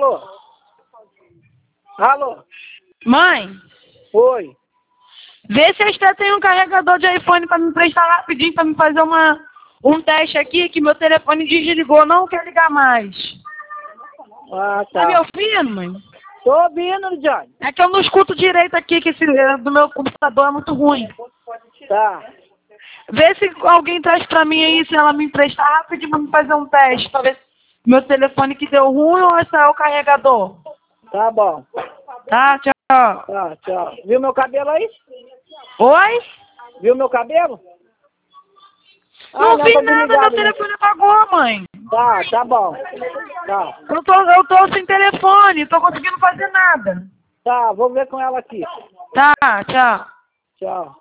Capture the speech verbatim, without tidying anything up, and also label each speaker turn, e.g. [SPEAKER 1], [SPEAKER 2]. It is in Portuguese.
[SPEAKER 1] Alô? Alô?
[SPEAKER 2] Mãe,
[SPEAKER 1] Oi.
[SPEAKER 2] vê se a Esté tem um carregador de iPhone pra me emprestar rapidinho, pra me fazer uma, um teste aqui, que meu telefone desligou, não quer ligar mais.
[SPEAKER 1] Ah,
[SPEAKER 2] Tá me
[SPEAKER 1] tá.
[SPEAKER 2] ouvindo, mãe?
[SPEAKER 1] Tô ouvindo, Johnny.
[SPEAKER 2] É que eu não escuto direito aqui, que esse eh, do meu computador é muito ruim.
[SPEAKER 1] Tá.
[SPEAKER 2] Vê se alguém traz pra mim aí, se ela me emprestar rapidinho pra me fazer um teste, pra ver se meu telefone que deu ruim ou se é o carregador.
[SPEAKER 1] Tá bom.
[SPEAKER 2] Tá, tchau.
[SPEAKER 1] Tá, tchau. Viu meu cabelo aí?
[SPEAKER 2] Oi?
[SPEAKER 1] Viu meu cabelo?
[SPEAKER 2] Não
[SPEAKER 1] Ah, não,
[SPEAKER 2] vi
[SPEAKER 1] tá
[SPEAKER 2] nada, meu
[SPEAKER 1] desligado, né?
[SPEAKER 2] telefone apagou, mãe.
[SPEAKER 1] Tá, tá bom. Tá.
[SPEAKER 2] Eu tô, eu tô sem telefone, tô conseguindo fazer nada.
[SPEAKER 1] Tá, vou ver com ela aqui.
[SPEAKER 2] Tá, tchau.
[SPEAKER 1] Tchau.